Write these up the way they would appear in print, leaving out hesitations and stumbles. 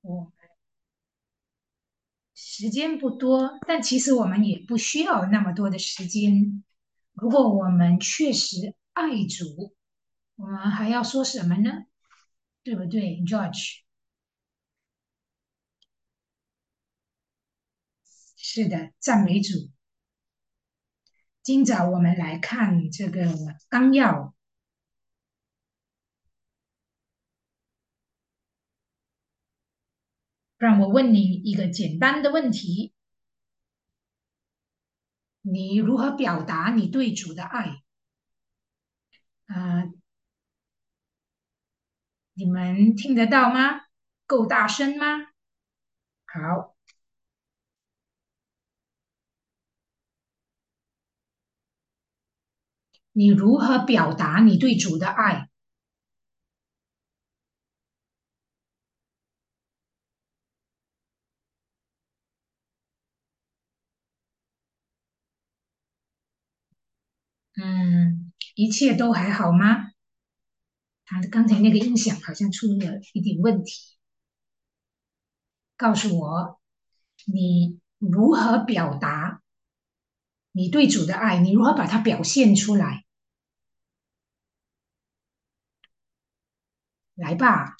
我时间不多，但其实我们也不需要那么多的时间。如果我们确实爱主，我们还要说什么呢？对不对，George？是的，赞美主。今早我们来看这个纲要，让我问你一个简单的问题：你如何表达你对主的爱？啊、你们听得到吗？够大声吗？好，你如何表达你对主的爱？一切都还好吗？他刚才那个音响好像出了一点问题。告诉我，你如何表达你对主的爱？你如何把它表现出来？来吧，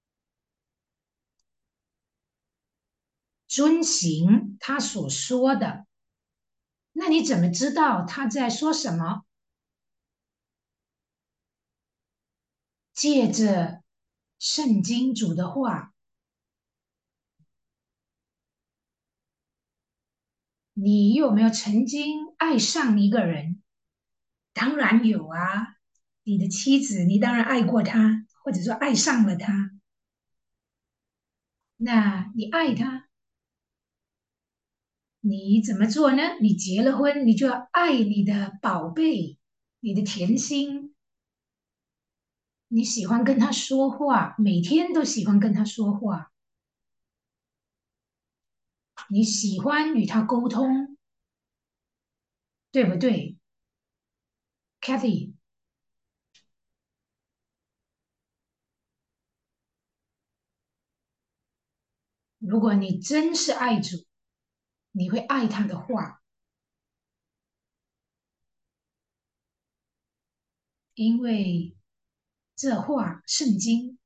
遵行他所说的。那你怎么知道他在说什么？借着圣经主的话，你有没有曾经爱上一个人？当然有啊，你的妻子，你当然爱过她，或者说爱上了她。那你爱她，你怎么做呢？你结了婚，你就要爱你的宝贝，你的甜心。你喜欢跟他说话，每天都喜欢跟他说话，你喜欢与他沟通，对不对，Kathy？如果你真是爱主，你会爱他的话，因为这话圣经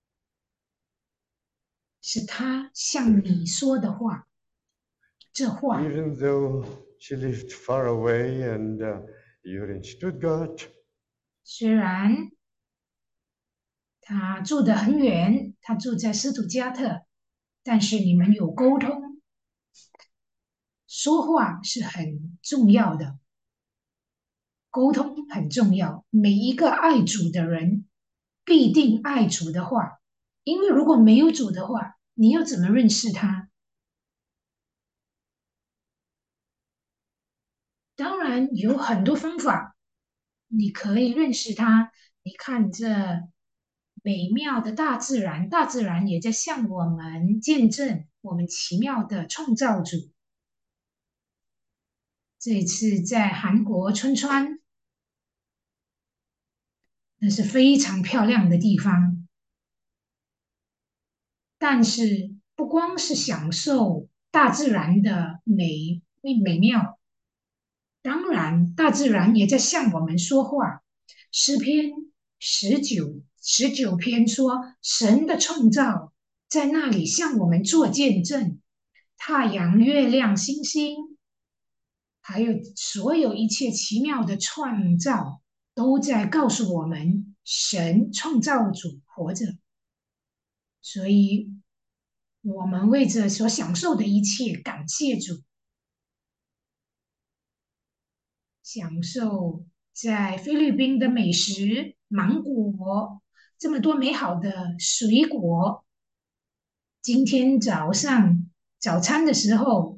是他向你说的话，这话 Even though she lived far away and you're in Stuttgart, 虽然他住得很远，他住在斯图加特，但是你们有沟通，说话是很重要的，沟通很重要。每一个爱主的人必定爱主的话，因为如果没有主的话，你要怎么认识他？当然有很多方法，你可以认识他。你看这美妙的大自然，大自然也在向我们见证我们奇妙的创造主。这一次在韩国春川，那是非常漂亮的地方。但是不光是享受大自然的美妙，当然大自然也在向我们说话。诗篇十九篇说，神的创造在那里向我们做见证，太阳、月亮、星星，还有所有一切奇妙的创造，都在告诉我们，神创造主活着。所以，我们为着所享受的一切感谢主，享受在菲律宾的美食，芒果，这么多美好的水果。今天早上早餐的时候，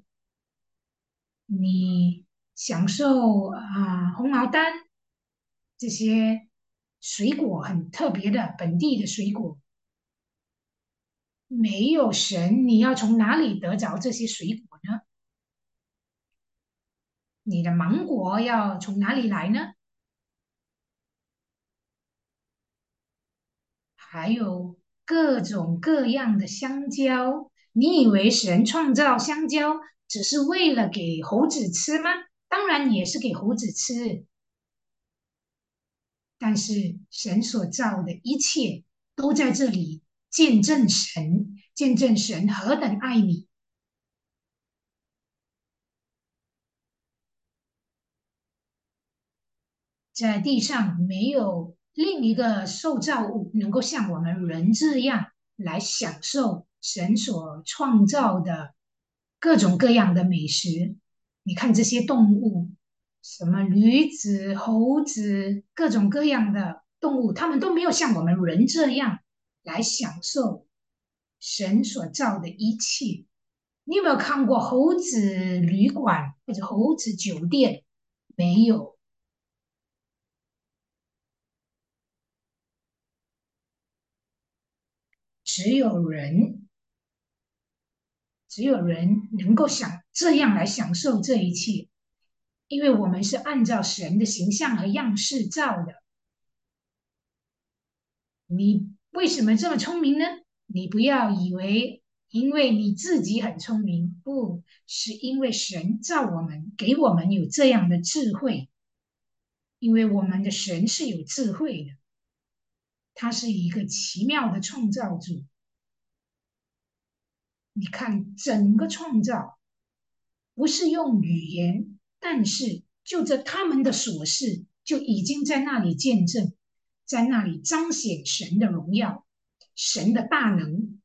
你享受红毛丹这些水果很特别的本地的水果。没有神，你要从哪里得着这些水果呢？你的芒果要从哪里来呢？还有各种各样的香蕉。你以为神创造香蕉只是为了给猴子吃吗？当然也是给猴子吃，但是神所造的一切都在这里见证神，见证神何等爱你。在地上没有另一个受造物能够像我们人这样来享受神所创造的各种各样的美食。你看这些动物，什么驴子、猴子，各种各样的动物，它们都没有像我们人这样来享受神所造的一切。你有没有看过猴子旅馆或者猴子酒店？没有。只有人，只有人能够这样来享受这一切，因为我们是按照神的形象和样式造的。你为什么这么聪明呢？你不要以为因为你自己很聪明，不是因为神造我们，给我们有这样的智慧，因为我们的神是有智慧的，他是一个奇妙的创造主。你看整个创造。不是用语言，但是就着他们的琐事，就已经在那里见证，在那里彰显神的荣耀，神的大能。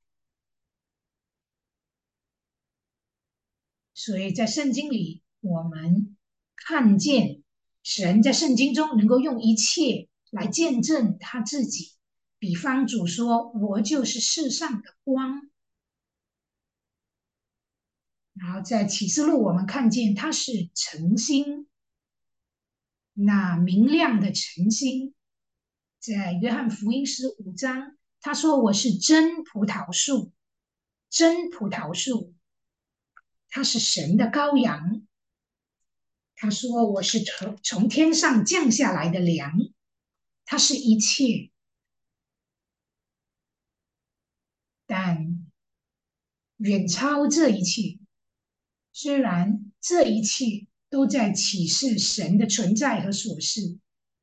所以在圣经里，我们看见神在圣经中能够用一切来见证他自己。比方主说：“我就是世上的光。”然后在启示录，我们看见他是晨星，那明亮的晨星。在约翰福音15章，他说：“我是真葡萄树，真葡萄树，他是神的羔羊。”他说：“我是从天上降下来的粮，它是一切。”但远超这一切。虽然这一切都在启示神的存在和所事，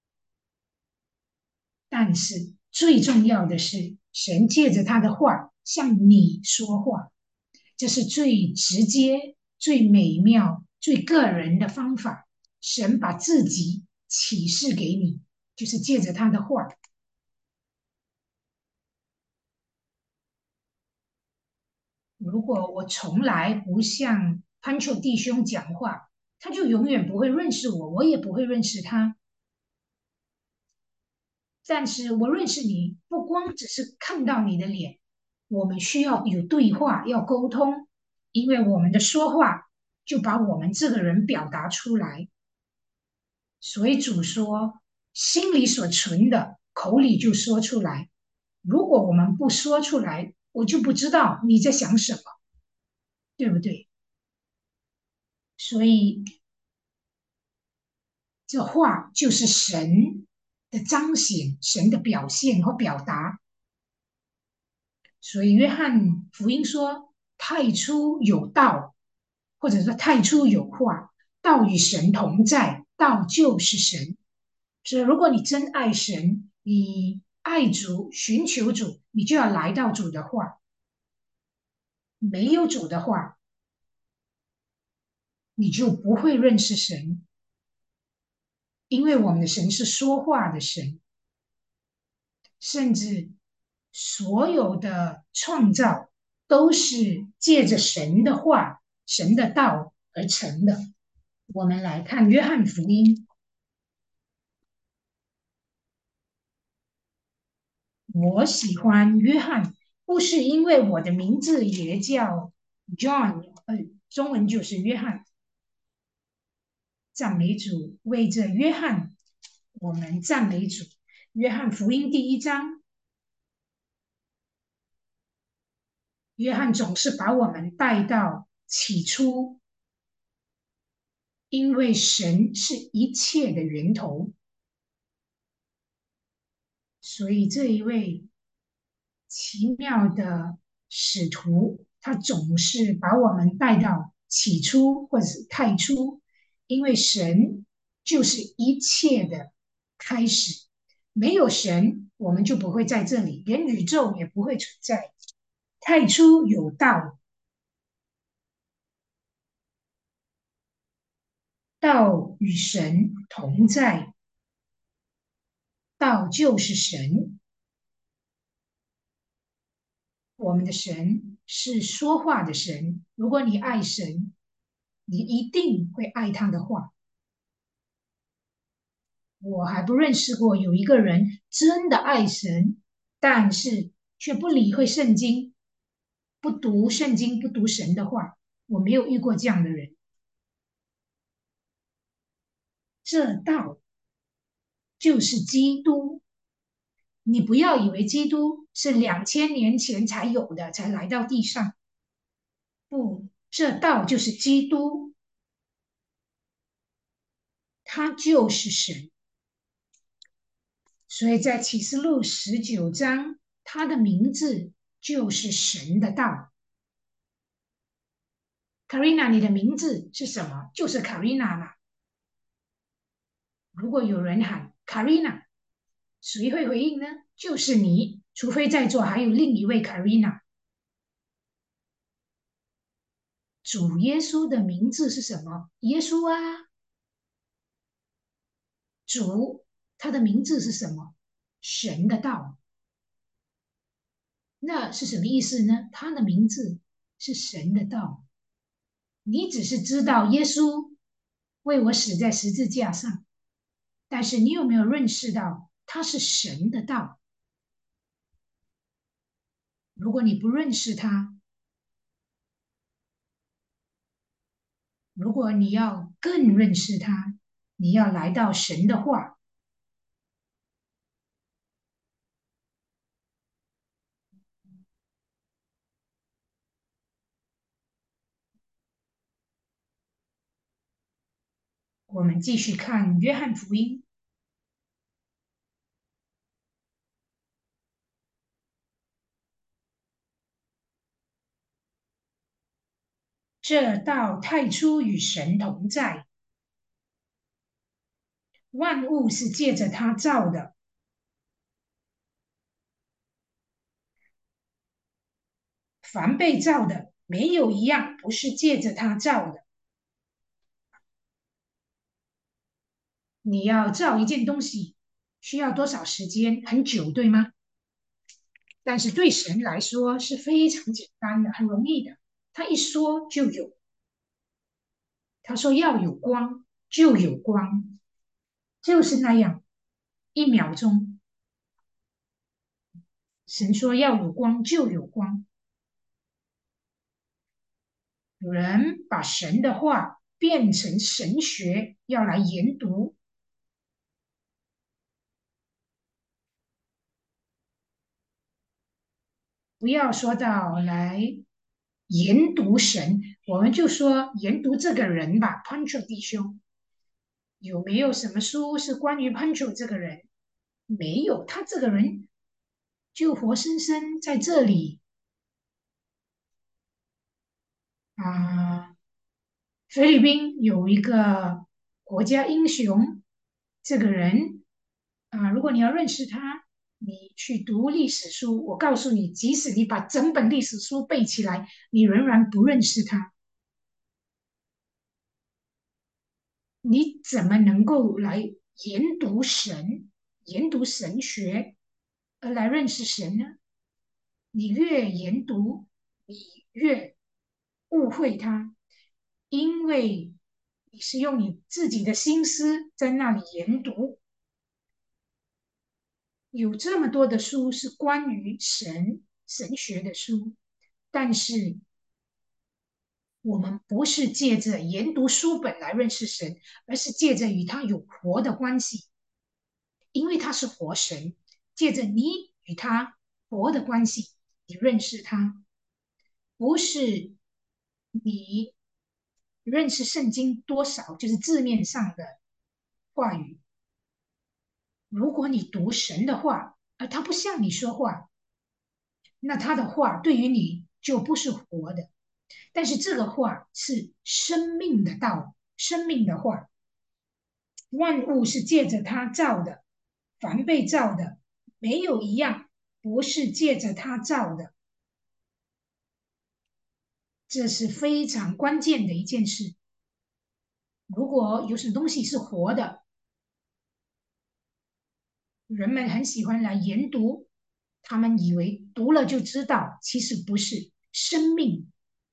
但是最重要的是，神借着他的话向你说话。这是最直接、最美妙、最个人的方法。神把自己启示给你，就是借着他的话。如果我从来不向潘丘弟兄讲话，他就永远不会认识我，我也不会认识他。但是我认识你，不光只是看到你的脸，我们需要有对话，要沟通，因为我们的说话就把我们这个人表达出来。所以主说，心里所存的，口里就说出来。如果我们不说出来，我就不知道你在想什么，对不对？所以这话就是神的彰显，神的表现和表达。所以约翰福音说：太初有道，或者说太初有话，道与神同在，道就是神。所以如果你真爱神，你爱主，寻求主，你就要来到主的话。没有主的话，你就不会认识神，因为我们的神是说话的神，甚至所有的创造都是借着神的话、神的道而成的。我们来看约翰福音，我喜欢约翰，不是因为我的名字也叫 John，中文就是约翰。赞美主，为这约翰，我们赞美主。约翰福音第1章，约翰总是把我们带到起初，因为神是一切的源头，所以这一位奇妙的使徒，他总是把我们带到起初或者是太初，因为神就是一切的开始，没有神，我们就不会在这里，连宇宙也不会存在。太初有道，道与神同在，道就是神。我们的神是说话的神。如果你爱神，你一定会爱他的话。我还不认识过有一个人真的爱神，但是却不理会圣经，不读圣经，不读神的话。我没有遇过这样的人。这道就是基督。你不要以为基督是2000年前才有的，才来到地上。不，这道就是基督，他就是神。所以在启示录19章，他的名字就是神的道。Karina，你的名字是什么？就是 Karina 嘛。如果有人喊 Karina，谁会回应呢？就是你，除非在座还有另一位 Karina。主耶稣的名字是什么？耶稣啊。主，他的名字是什么？神的道。那是什么意思呢？他的名字是神的道。你只是知道耶稣为我死在十字架上，但是你有没有认识到他是神的道？如果你不认识他，如果你要更认识他，你要来到神的话。我们继续看约翰福音，这道太初与神同在，万物是借着他造的，凡被造的没有一样不是借着他造的。你要造一件东西需要多少时间？很久，对吗？但是对神来说是非常简单的，很容易的。他一说就有，他说要有光就有光，就是那样，1秒钟。神说要有光就有光。有人把神的话变成神学，要来研读。不要说到来研读神，我们就说研读这个人吧。Pancho 弟兄，有没有什么书是关于 Pancho 这个人？没有，他这个人就活生生在这里啊。菲律宾有一个国家英雄，这个人啊，如果你要认识他，你去读历史书。我告诉你，即使你把整本历史书背起来，你仍然不认识他。你怎么能够来研读神、研读神学，而来认识神呢？你越研读，你越误会他，因为你是用你自己的心思在那里研读。有这么多的书是关于神学的书，但是我们不是借着研读书本来认识神，而是借着与他有活的关系，因为他是活神。借着你与他活的关系，你认识他，不是你认识圣经多少，就是字面上的话语。如果你读神的话，而他不向你说话， 那他的话对于你就不是活的。但是这个话是生命的道，生命的话，万物是借着他造的，凡被造的，没有一样不是借着他造的。这是非常关键的一件事。如果有什么东西是活的，人们很喜欢来研读，他们以为读了就知道，其实不是。生命，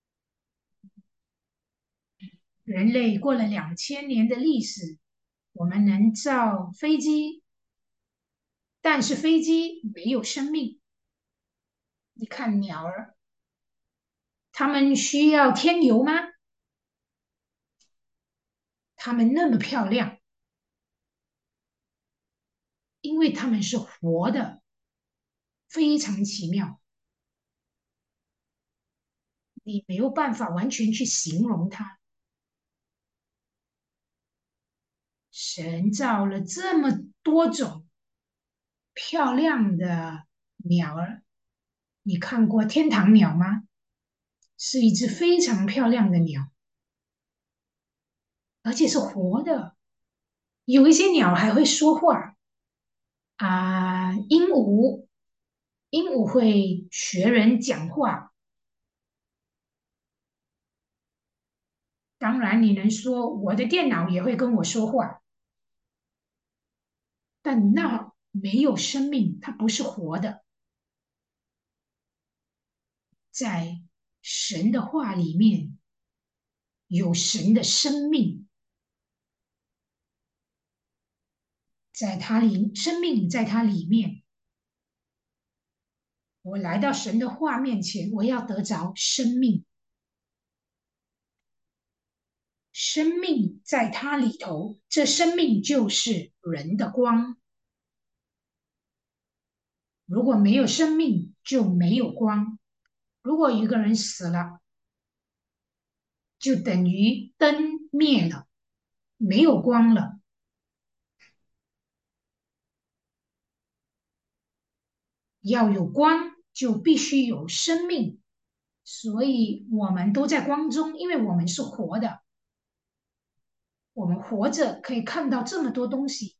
人类过了2000年的历史，我们能造飞机，但是飞机没有生命。你看鸟儿，它们需要添油吗？它们那么漂亮，因为它们是活的，非常奇妙。你没有办法完全去形容它。神造了这么多种漂亮的鸟儿，你看过天堂鸟吗？是一只非常漂亮的鸟，而且是活的。有一些鸟还会说话鹦鹉，鹦鹉会学人讲话。当然，你能说我的电脑也会跟我说话，但那没有生命，它不是活的。在神的话里面有神的生命，生命在它里面。我来到神的话面前，我要得着生命，生命在它里头，这生命就是人的光。如果没有生命，就没有光。如果一个人死了，就等于灯灭了，没有光了。要有光，就必须有生命。所以我们都在光中，因为我们是活的。我们活着可以看到这么多东西，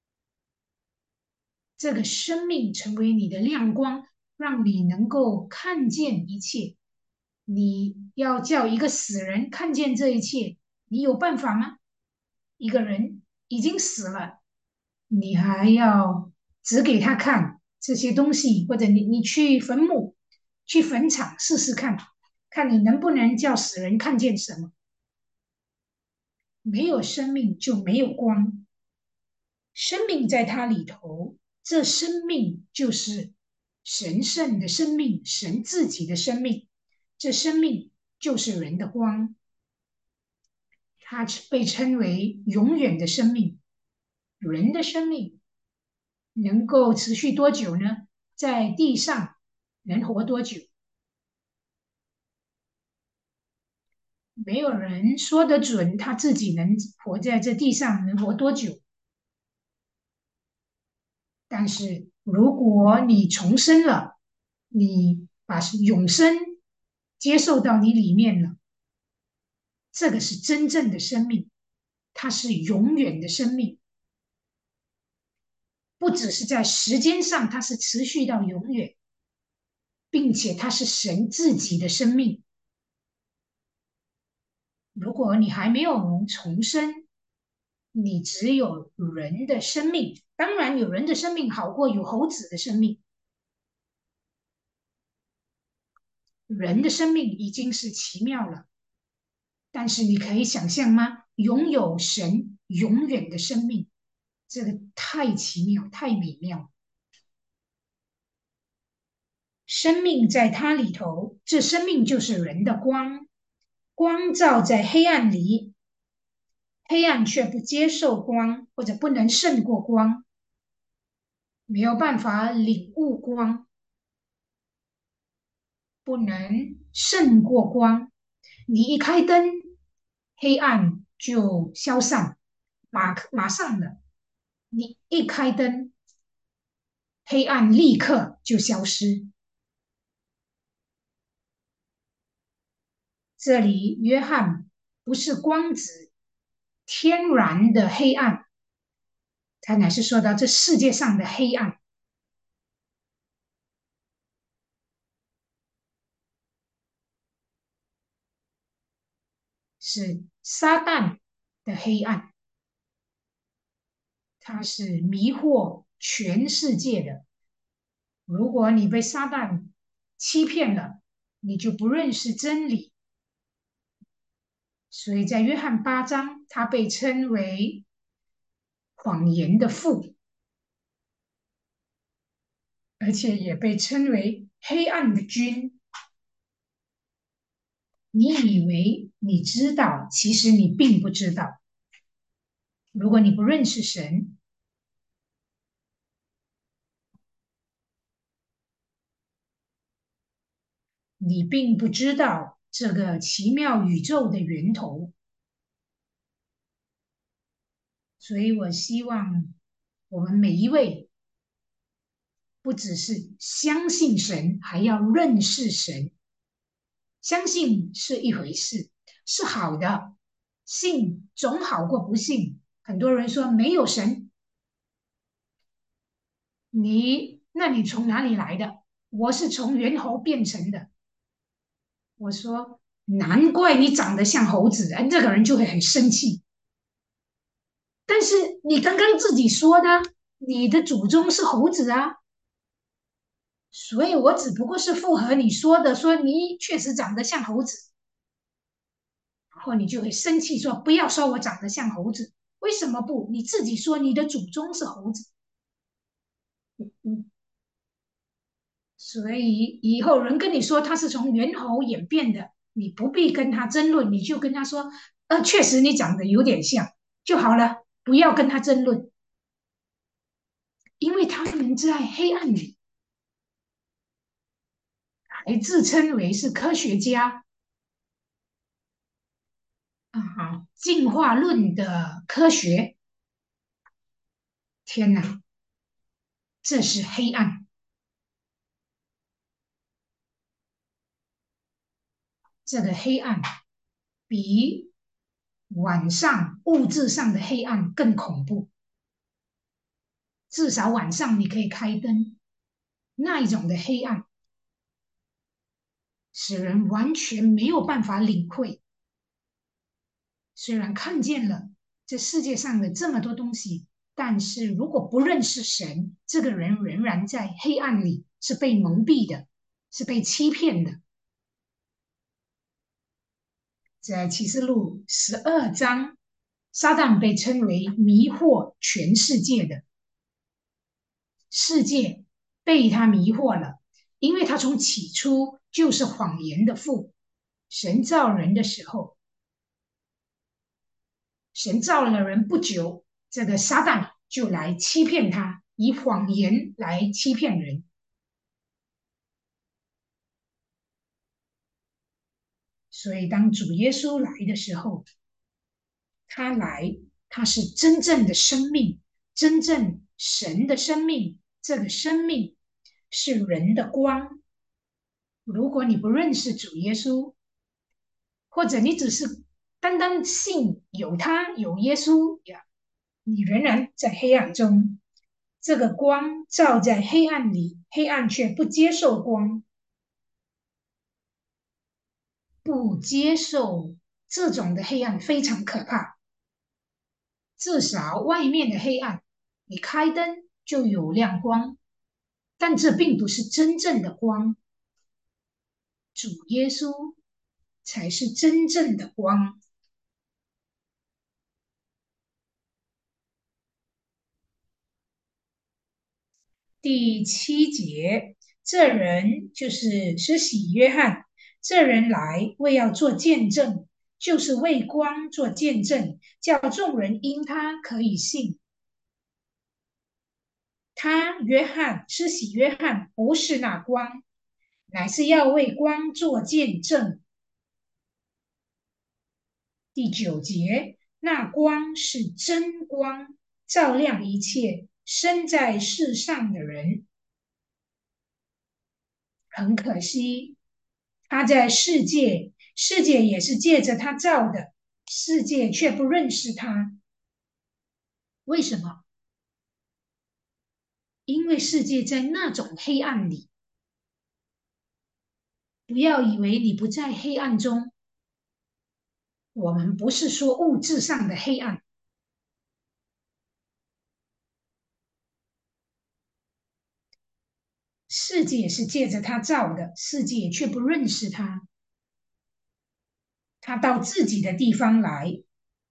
这个生命成为你的亮光，让你能够看见一切。你要叫一个死人看见这一切，你有办法吗？一个人已经死了，你还要指给他看这些东西，或者你去坟墓、去坟场试试看，看你能不能叫死人看见什么。没有生命就没有光，生命在它里头，这生命就是神圣的生命，神自己的生命，这生命就是人的光，它被称为永远的生命。人的生命能够持续多久呢？在地上能活多久？没有人说得准他自己能活在这地上能活多久。但是如果你重生了，你把永生接受到你里面了，这个是真正的生命，它是永远的生命，不只是在时间上，它是持续到永远，并且它是神自己的生命。如果你还没有重生，你只有人的生命，当然有人的生命好过有猴子的生命。人的生命已经是奇妙了，但是你可以想象吗？拥有神永远的生命，这个太奇妙、太美妙。生命在它里头，这生命就是人的光，光照在黑暗里，黑暗却不接受光，或者不能胜过光，没有办法领悟光，不能胜过光。你一开灯，黑暗就消散，马上的。你一开灯，黑暗立刻就消失。 这里约翰不是光指天然的黑暗，他乃是说到这世界上的黑暗，是撒旦的黑暗，它是迷惑全世界的。如果你被撒旦欺骗了，你就不认识真理。所以在约翰8章，他被称为谎言的父，而且也被称为黑暗的君。你以为你知道，其实你并不知道。如果你不认识神，你并不知道这个奇妙宇宙的源头。所以我希望我们每一位不只是相信神，还要认识神。相信是一回事，是好的，信总好过不信。很多人说没有神，那你从哪里来的？我是从猿猴变成的。我说难怪你长得像猴子，这个人就会很生气。但是你刚刚自己说的，你的祖宗是猴子啊，所以我只不过是附和你说的，说你确实长得像猴子。然后你就会生气说：“不要说我长得像猴子，为什么不？你自己说你的祖宗是猴子。”嗯，所以以后人跟你说他是从猿猴演变的，你不必跟他争论，你就跟他说：确实你长得有点像就好了，不要跟他争论，因为他们在黑暗里还自称为是科学家啊，进化论的科学。天哪，这是黑暗。这个黑暗比晚上物质上的黑暗更恐怖。至少晚上你可以开灯，那一种的黑暗使人完全没有办法领会。虽然看见了这世界上的这么多东西，但是如果不认识神，这个人仍然在黑暗里，是被蒙蔽的，是被欺骗的。在启示录12章，撒旦被称为迷惑全世界的，世界被他迷惑了，因为他从起初就是谎言的父。神造人的时候，神造了人不久，这个撒旦就来欺骗他，以谎言来欺骗人。所以当主耶稣来的时候，他来，他是真正的生命，真正神的生命。这个生命是人的光。如果你不认识主耶稣，或者你只是单单信有他有耶稣呀，你仍然在黑暗中。这个光照在黑暗里，黑暗却不接受光，不接受这种的黑暗非常可怕。至少外面的黑暗，你开灯就有亮光，但这并不是真正的光。主耶稣才是真正的光。第7节，这人就是施洗约翰，这人来为要做见证，就是为光做见证，叫众人因他可以信。他约翰，施洗约翰不是那光，乃是要为光做见证。第9节，那光是真光，照亮一切生在世上的人。很可惜， 他在世界，世界也是借着他造的，世界却不认识他。为什么？因为世界在那种黑暗里。不要以为你不在黑暗中，我们不是说物质上的黑暗。世界是借着他造的，世界却不认识他。他到自己的地方来，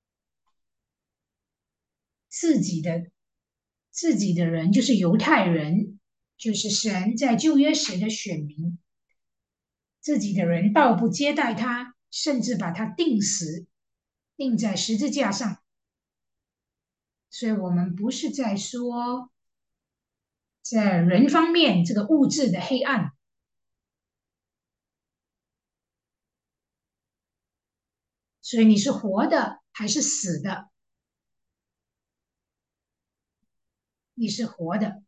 自己的人就是犹太人，就是神在旧约时的选民。自己的人倒不接待他，甚至把他钉死，钉在十字架上。所以我们不是在说在人方面这个物质的黑暗。所以你是活的还是死的？你是活的，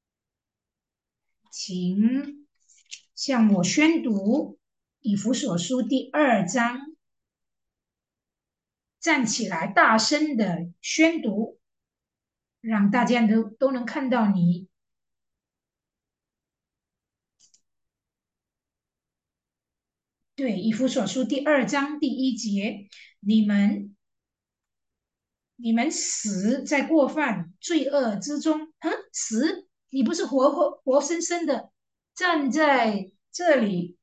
请向我宣读以弗所书第2章，站起来大声的宣读，让大家都能看到你。对，以弗所书第2章第1节，你们死在过犯罪恶之中。死？你不是活生生的站在这里？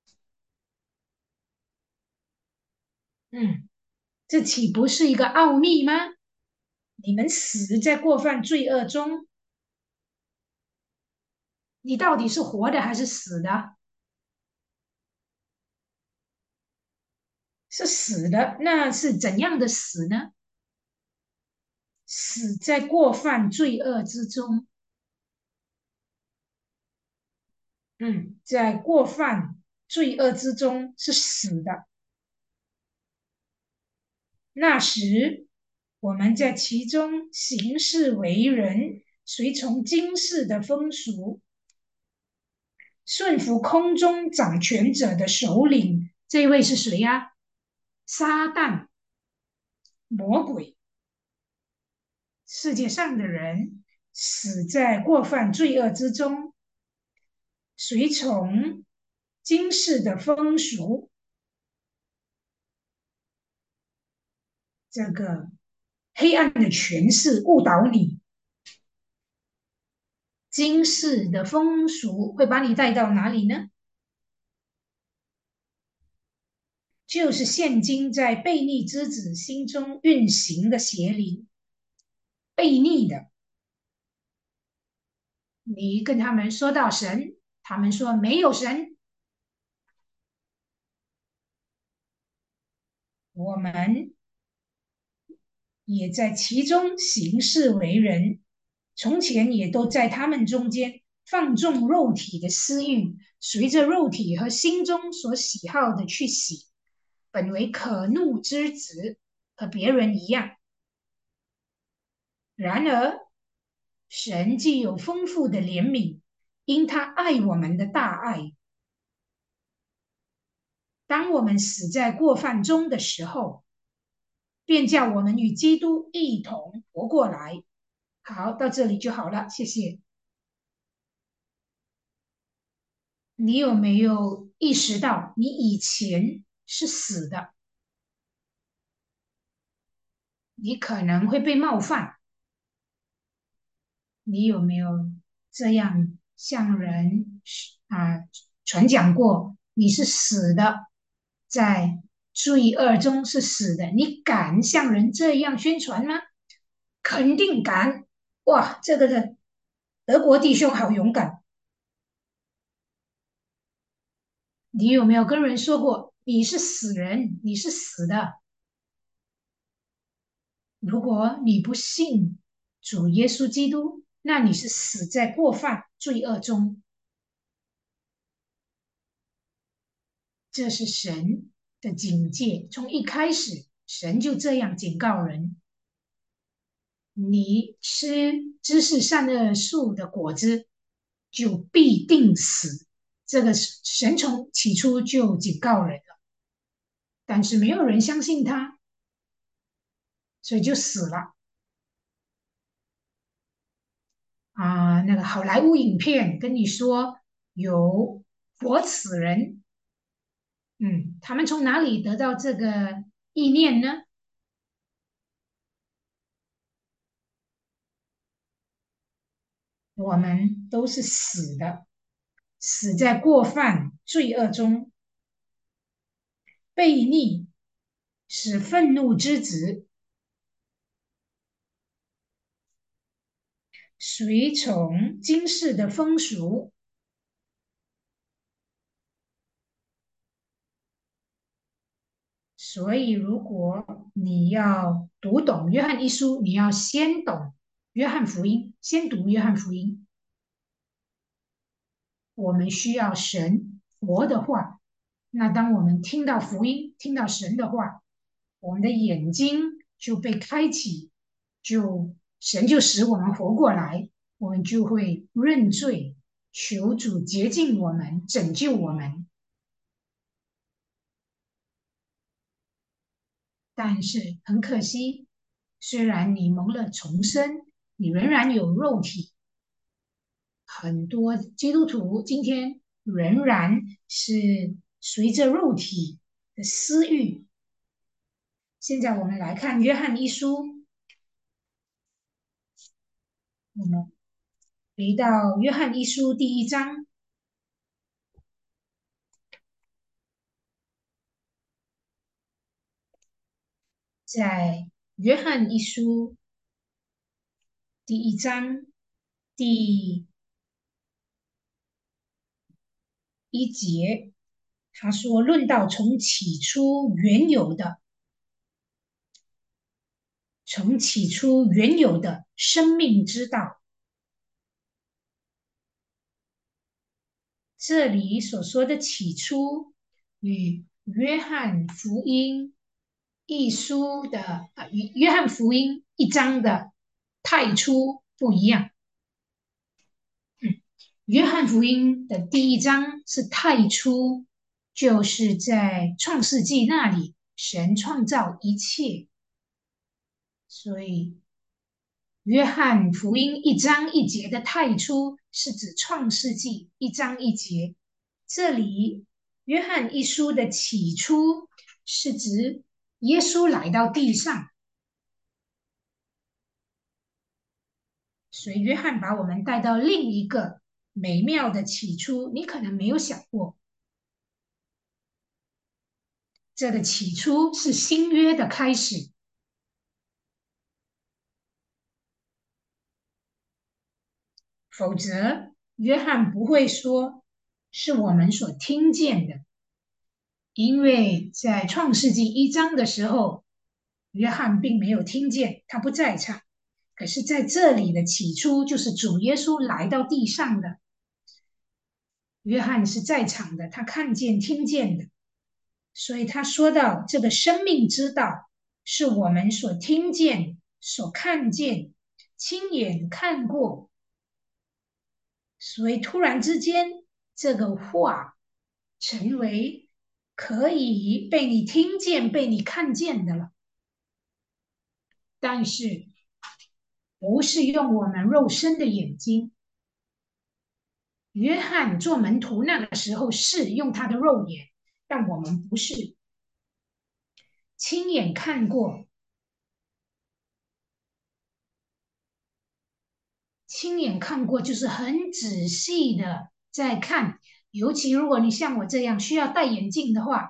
这岂不是一个奥秘吗？你们死在过犯罪恶中，你到底是活的还是死的？是死的，那是怎样的死呢？死在过犯罪恶之中。在过犯罪恶之中是死的。那时我们在其中行事为人，随从今世的风俗，顺服空中掌权者的首领。这位是谁呀？撒旦、魔鬼。世界上的人死在过犯罪恶之中，随从今世的风俗。这个黑暗的权势误导你，今世的风俗会把你带到哪里呢？就是现今在悖逆之子心中运行的邪灵。悖逆的，你跟他们说到神，他们说没有神。我们也在其中行事为人，从前也都在他们中间放纵肉体的私欲，随着肉体和心中所喜好的去行，本为可怒之子，和别人一样。然而神既有丰富的怜悯，因他爱我们的大爱，当我们死在过犯中的时候，便叫我们与基督一同活过来。好，到这里就好了，谢谢。你有没有意识到你以前是死的？你可能会被冒犯，你有没有这样向人传讲过？你是死的，在罪恶中是死的，你敢向人这样宣传吗？肯定敢！哇，这个的德国弟兄好勇敢。你有没有跟人说过你是死人，你是死的？如果你不信主耶稣基督，那你是死在过犯罪恶中。这是神的警戒，从一开始神就这样警告人：你吃知识善恶树的果子，就必定死。 这个神从起初就警告人了，但是没有人相信他，所以就死了。那个好莱坞影片跟你说有活死人，他们从哪里得到这个意念呢？我们都是死的，死在过犯罪恶中，悖逆使愤怒之子随从今世的风俗。所以，如果你要读懂约翰一书，你要先懂约翰福音，先读约翰福音。我们需要神活的话，那当我们听到福音，听到神的话，我们的眼睛就被开启，神就使我们活过来，我们就会认罪，求主洁净我们，拯救我们。但是很可惜，虽然你蒙了重生，你仍然有肉体。很多基督徒今天仍然是随着肉体的私欲。现在我们来看约翰一书，我们回到约翰一书第一章，在约翰一书第一章第一节，他说：“论到从起初原有的，从起初原有的生命之道。”这里所说的起初，与约翰福音一书的与约翰福音一章的太初不一样。约翰福音的第一章是太初，就是在创世纪那里，神创造一切，所以约翰福音一章一节的太初是指创世纪一章一节。这里约翰一书的起初是指耶稣来到地上，所以约翰把我们带到另一个美妙的起初，你可能没有想过，这个起初是新约的开始，否则约翰不会说是我们所听见的，因为在创世纪一章的时候，约翰并没有听见，他不在场。可是在这里的起初，就是主耶稣来到地上的，约翰是在场的，他看见、听见的，所以他说到这个生命之道，是我们所听见、所看见、亲眼看过，所以突然之间，这个话成为可以被你听见、被你看见的了。但是不是用我们肉身的眼睛。约翰做门徒那个时候是用他的肉眼，但我们不是亲眼看过，亲眼看过就是很仔细的在看。尤其如果你像我这样需要戴眼镜的话，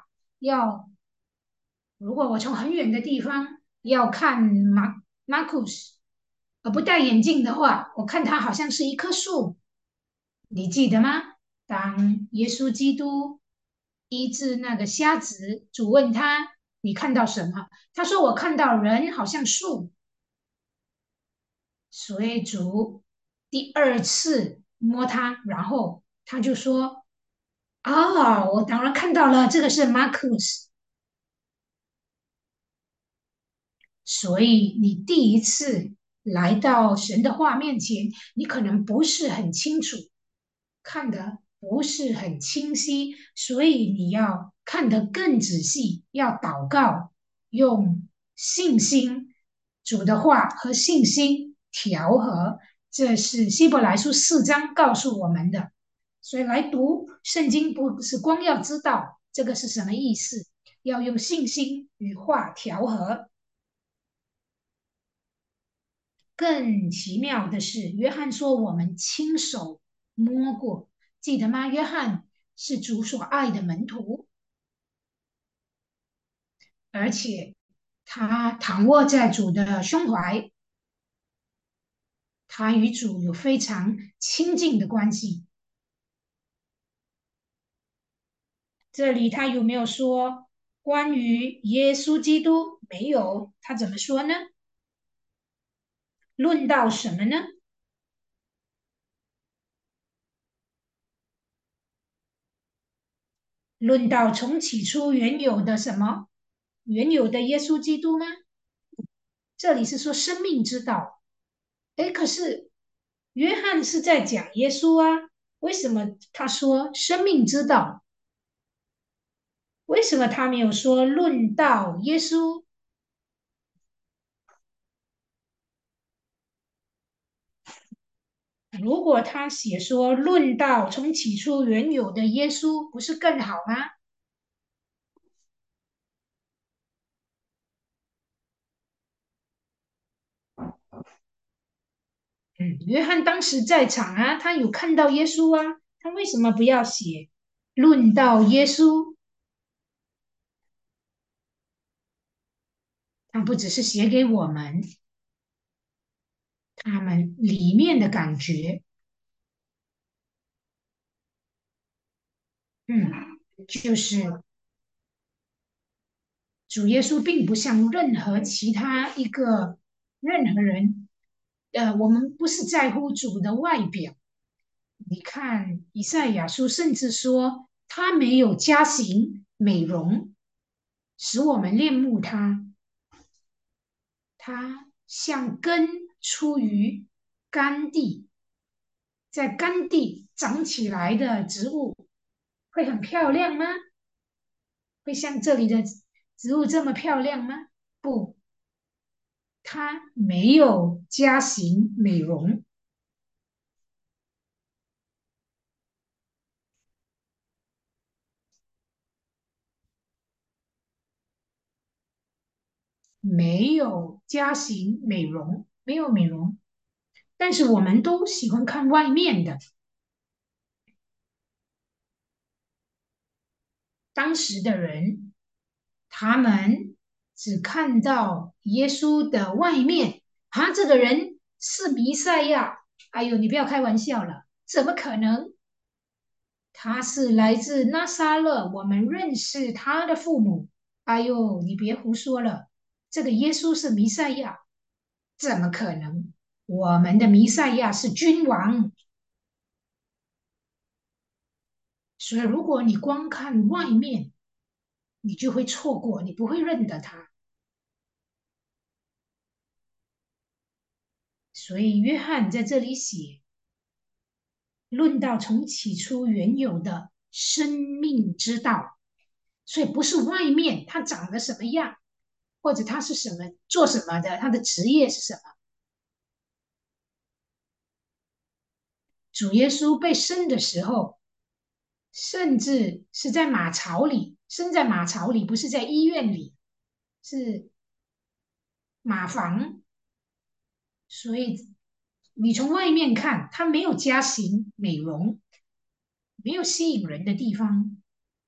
如果我从很远的地方要看马库斯，而不戴眼镜的话，我看他好像是一棵树。你记得吗？当耶稣基督医治那个瞎子，主问他：“你看到什么？”他说：“我看到人好像树。”所以主第二次摸他，然后他就说：“啊，我当然看到了，这个是 Marcus。”所以你第一次来到神的话面前，你可能不是很清楚看的不是很清晰，所以你要看得更仔细，要祷告，用信心，主的话和信心调和，这是希伯来书4章告诉我们的。所以来读圣经，不是光要知道这个是什么意思，要用信心与话调和。更奇妙的是，约翰说我们亲手摸过，记得吗？约翰是主所爱的门徒，而且他躺卧在主的胸怀，他与主有非常亲近的关系。这里他有没有说关于耶稣基督？没有，他怎么说呢？论到什么呢？论到从起初原有的什么？原有的耶稣基督吗？这里是说生命之道。诶，可是约翰是在讲耶稣啊，为什么他说生命之道？为什么他没有说论到耶稣？如果他写说论到从起初原有的耶稣，不是更好吗？约翰当时在场啊，他有看到耶稣啊，他为什么不要写论到耶稣？他不只是写给我们，他们里面的感觉，就是主耶稣并不像任何其他一个任何人，我们不是在乎主的外表。你看以赛亚书甚至说他没有加型美容，使我们恋慕他。他像根出于干地，在干地长起来的植物会很漂亮吗？会像这里的植物这么漂亮吗？不，它没有加型美容，没有加型美容，没有美容。但是我们都喜欢看外面的。当时的人，他们只看到耶稣的外面，啊，这个人是弥赛亚。哎呦，你不要开玩笑了，怎么可能？他是来自拿撒勒，我们认识他的父母。哎呦，你别胡说了，这个耶稣是弥赛亚，怎么可能？我们的弥赛亚是君王，所以如果你光看外面，你就会错过，你不会认得他。所以约翰在这里写，论到从起初原有的生命之道，所以不是外面他长得什么样，或者他是什么做什么的，他的职业是什么。主耶稣被生的时候，甚至是在马槽里，生在马槽里，不是在医院里，是马房。所以你从外面看，它没有加型美容，没有吸引人的地方。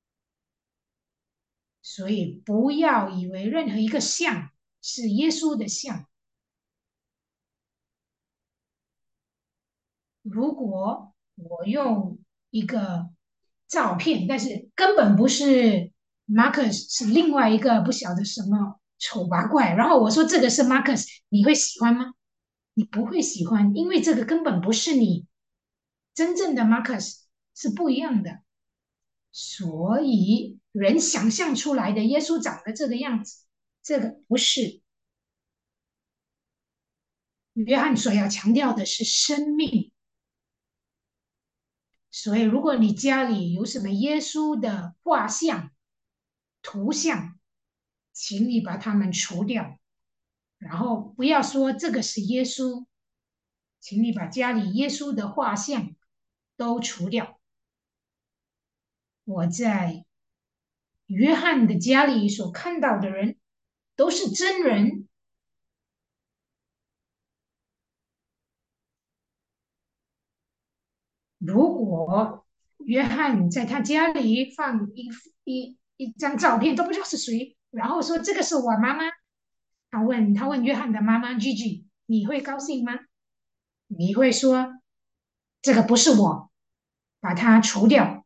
所以不要以为任何一个像是耶稣的像。如果我用一个照片，但是根本不是 Marcus，是另外一个不晓得什么丑八怪，然后我说这个是 Marcus，你会喜欢吗？你不会喜欢，因为这个根本不是你真正的 Marcus，是不一样的。所以人想象出来的耶稣长得这个样子，这个不是。约翰所要强调的是生命， 所以，如果你家里有什么耶稣的画像、图像，请你把它们除掉，然后不要说这个是耶稣，请你把家里耶稣的画像都除掉。我在约翰的家里所看到的人都是真人。如果约翰在他家里放一张照片，都不知道是谁，然后说这个是我妈妈，他问约翰的妈妈 Gigi，你会高兴吗？你会说这个不是我，把它除掉，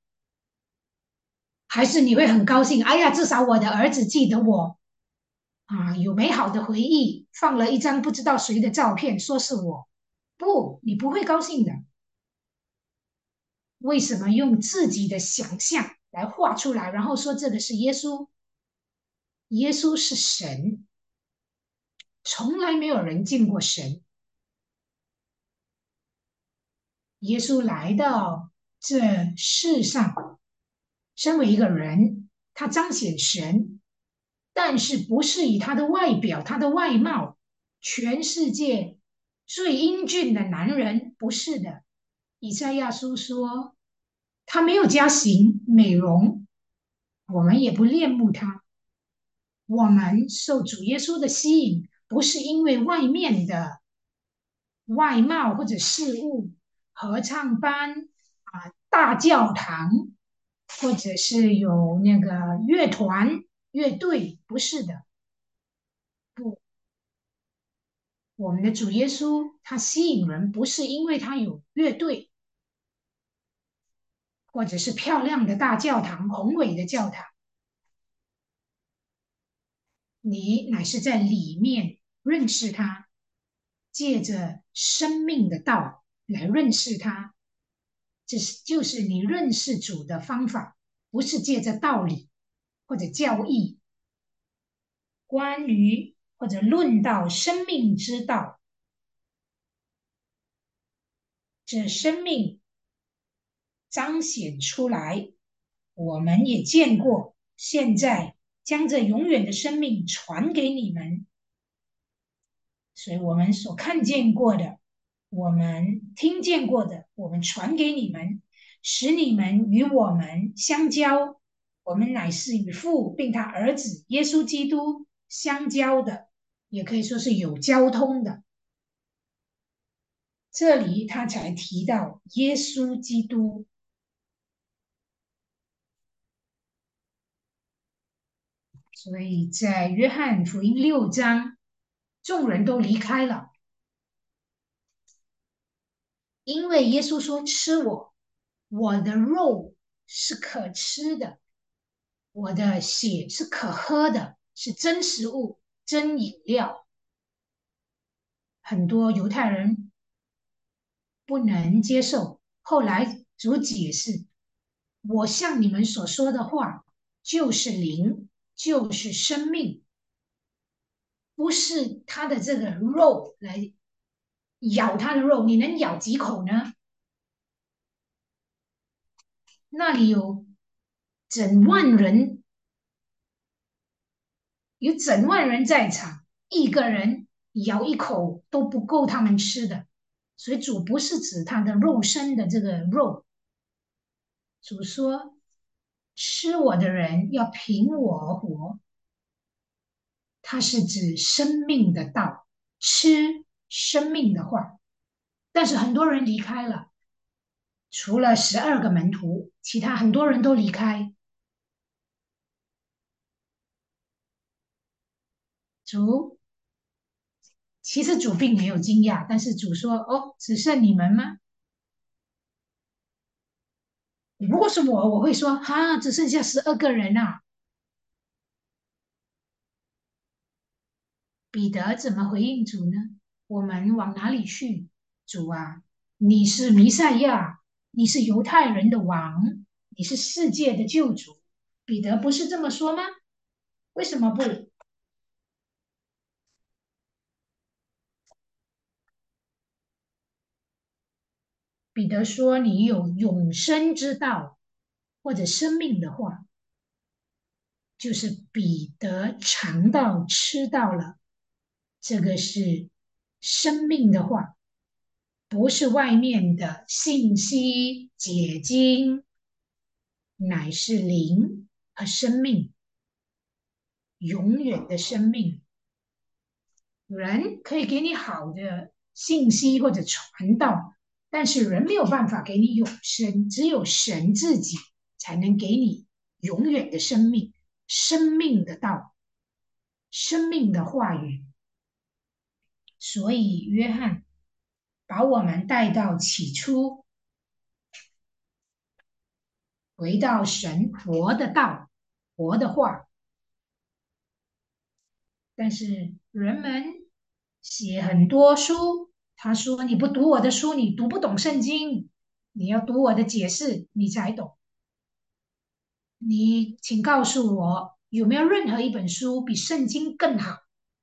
还是你会很高兴？哎呀，至少我的儿子记得我啊，有美好的回忆，放了一张不知道谁的照片，说是我。不，你不会高兴的。为什么用自己的想象来画出来，然后说这个是耶稣？耶稣是神，从来没有人见过神。耶稣来到这世上，身为一个人，他彰显神，但是不是以他的外表、他的外貌，全世界最英俊的男人，不是的。以赛亚书说，他没有加行美容，我们也不恋慕他。我们受主耶稣的吸引，不是因为外面的外貌或者事物，合唱班大教堂，或者是有那个乐团、乐队，不是的。不，我们的主耶稣他吸引人，不是因为他有乐队，或者是漂亮的大教堂、宏伟的教堂，你乃是在里面认识他，借着生命的道来认识他，就是你认识主的方法，不是借着道理或者教义。关于或者论到生命之道，这生命彰显出来，我们也见过。现在将这永远的生命传给你们，所以我们所看见过的，我们听见过的，我们传给你们，使你们与我们相交。我们乃是与父并他儿子耶稣基督相交的，也可以说是有交通的。这里他才提到耶稣基督，所以在约翰福音6章，众人都离开了，因为耶稣说：“吃我，我的肉是可吃的，我的血是可喝的，是真食物、真饮料。”很多犹太人不能接受。后来主解释：“我向你们所说的话，就是灵，就是生命，不是他的这个肉来咬他的肉，你能咬几口呢？那里整万人，有整万人在场，一个人咬一口都不够他们吃的。所以主不是指他的肉身的这个肉，主说吃我的人要凭我而活，它是指生命的道，吃生命的话。但是很多人离开了，除了12个门徒，其他很多人都离开。主其实主并没有惊讶，但是主说：“哦，只剩你们吗？”如果是我，我会说：“哈，只剩下12个人啊。”彼得怎么回应主呢？我们往哪里去？主啊，你是弥赛亚，你是犹太人的王，你是世界的救主。彼得不是这么说吗？为什么不？ 彼得说你有永生之道或者生命的话，就是彼得尝到吃到了，这个是生命的话，不是外面的信息解经，乃是灵和生命，永远的生命。人可以给你好的信息或者传道，但是人没有办法给你永生，只有神自己才能给你永远的生命，生命的道，生命的话语。所以约翰把我们带到起初，回到神活的道，活的话。但是人们写很多书，他说你不读我的书，你读不懂圣经，你要读我的解释，你才懂。你请告诉我，有没有任何一本书比圣经更好？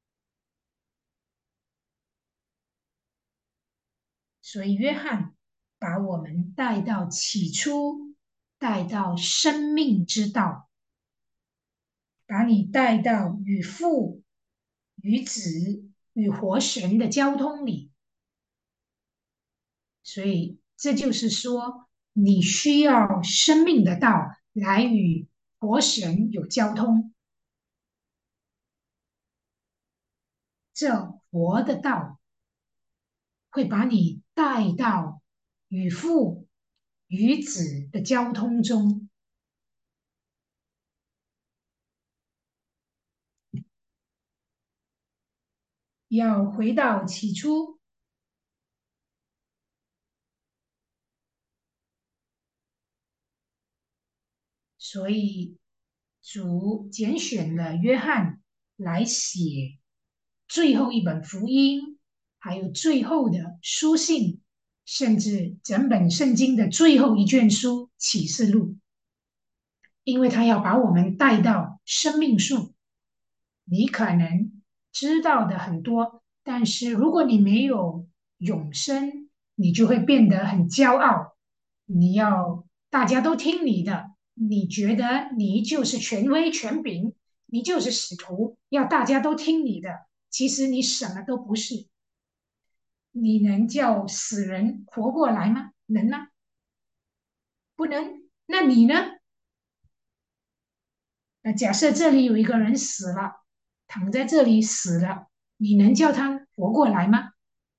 所以约翰把我们带到起初，带到生命之道，把你带到与父、与子、与活神的交通里。所以这就是说，你需要生命的道来与活神有交通。这活的道会把你带到与父与子的交通中。要回到起初，所以主拣选了约翰来写最后一本福音，还有最后的书信，甚至整本圣经的最后一卷书《启示录》，因为他要把我们带到生命树。你可能知道的很多，但是如果你没有永生，你就会变得很骄傲。你要大家都听你的，你觉得你就是权威权柄，你就是使徒，要大家都听你的。其实你什么都不是。你能叫死人活过来吗？能啊，不能。那你呢？假设这里有一个人死了，躺在这里死了，你能叫他活过来吗？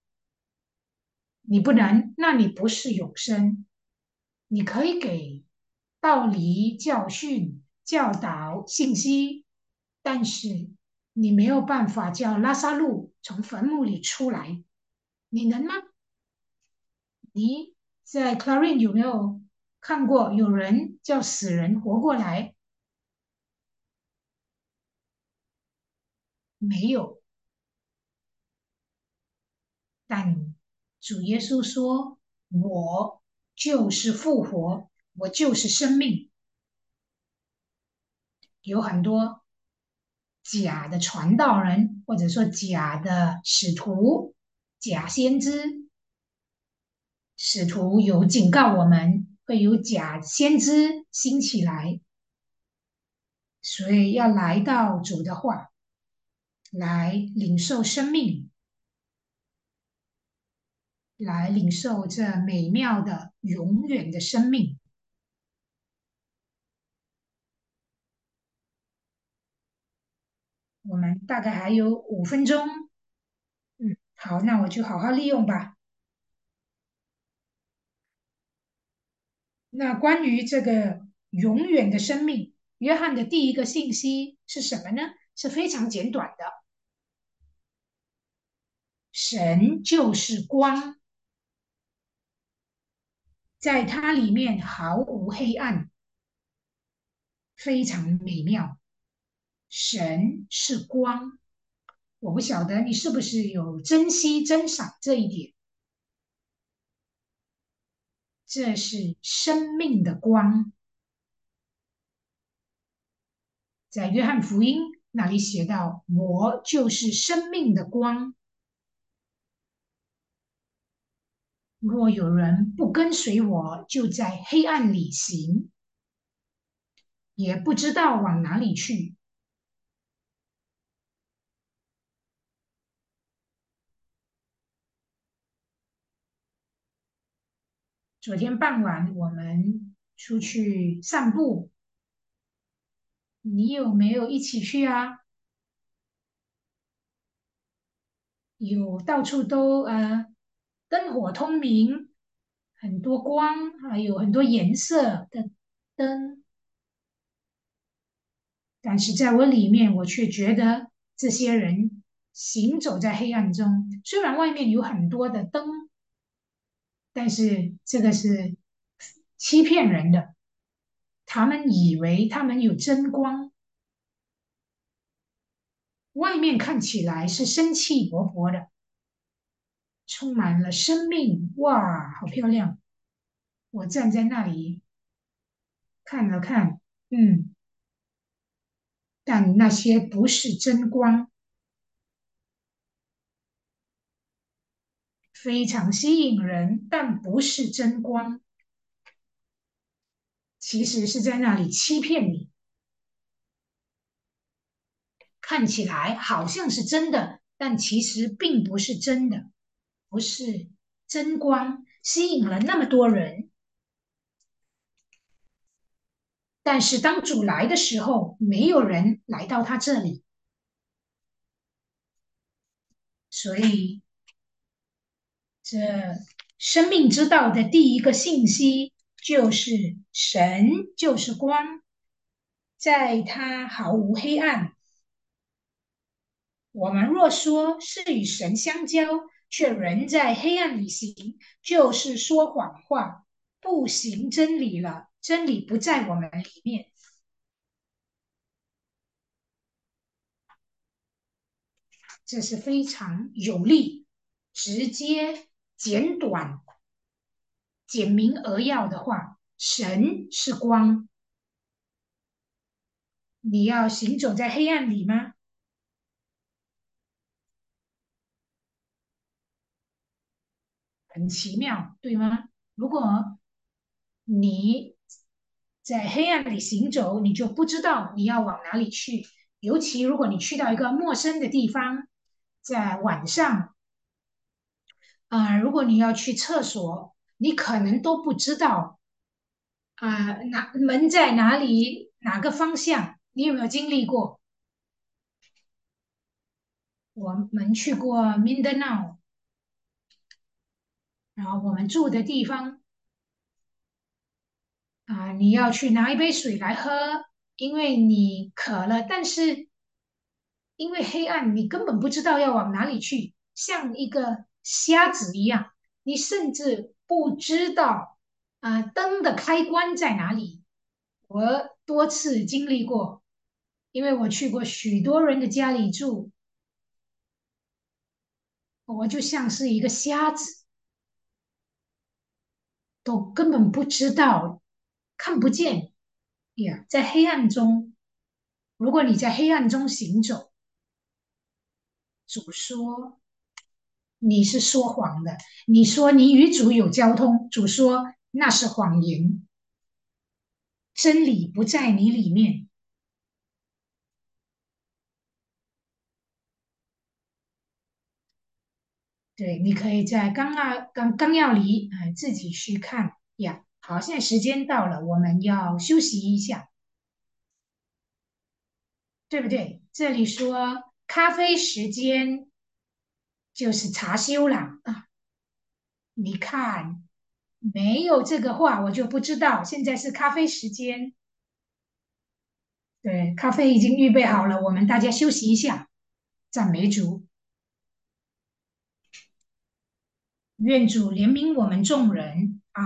你不能，那你不是永生。你可以给道理、教训、教导、信息，但是你没有办法叫拉萨路从坟墓里出来，你能吗？你在 Clarin 有没有看过有人叫死人活过来？没有。但主耶稣说：“我就是复活，我就是生命。”有很多假的传道人，或者说假的使徒、假先知。使徒有警告我们，会有假先知兴起来，所以要来到主的话，来领受生命，来领受这美妙的、永远的生命。我们大概还有5分钟，好，那我就好好利用吧。那关于这个永远的生命，约翰的第一个信息是什么呢？是非常简短的，神就是光，在它里面毫无黑暗，非常美妙。神是光，我不晓得你是不是有珍惜、珍赏这一点。这是生命的光，在约翰福音那里写到：“我就是生命的光。” 若有人不跟随我，就在黑暗里行，也不知道往哪里去。昨天傍晚我们出去散步，你有没有一起去啊？有到处都灯火通明，很多光，还有很多颜色的灯。但是在我里面，我却觉得这些人行走在黑暗中，虽然外面有很多的灯，但是这个是欺骗人的。他们以为他们有真光，外面看起来是生气勃勃的，充满了生命。哇，好漂亮！我站在那里看了看，但那些不是真光，非常吸引人，但不是真光，其实是在那里欺骗你。看起来好像是真的，但其实并不是真的，不是真光吸引了那么多人。但是当主来的时候，没有人来到他这里，所以这生命之道的第一个信息就是神就是光，在他毫无黑暗。我们若说是与神相交，却仍在黑暗里行，就是说谎话，不行真理了。真理不在我们里面。这是非常有力、直接、简短、简明扼要的话。神是光，你要行走在黑暗里吗？很奇妙，对吗？如果你在黑暗里行走，你就不知道你要往哪里去。尤其如果你去到一个陌生的地方，在晚上，如果你要去厕所，你可能都不知道哪门在哪里，哪个方向。你有没有经历过？我们去过 Mindanao，然后我们住的地方你要去拿一杯水来喝，因为你渴了，但是因为黑暗，你根本不知道要往哪里去，像一个瞎子一样，你甚至不知道灯的开关在哪里。我多次经历过，因为我去过许多人的家里住，我就像是一个瞎子，都根本不知道，看不见呀，在黑暗中。如果你在黑暗中行走，主说你是说谎的，你说你与主有交通，主说那是谎言，真理不在你里面。对，你可以在纲要里自己去看呀。好，现在时间到了，我们要休息一下，对不对？这里说咖啡时间就是茶休啦啊，你看没有这个话我就不知道，现在是咖啡时间。对，咖啡已经预备好了，我们大家休息一下，赞美主，愿主怜悯我们众人，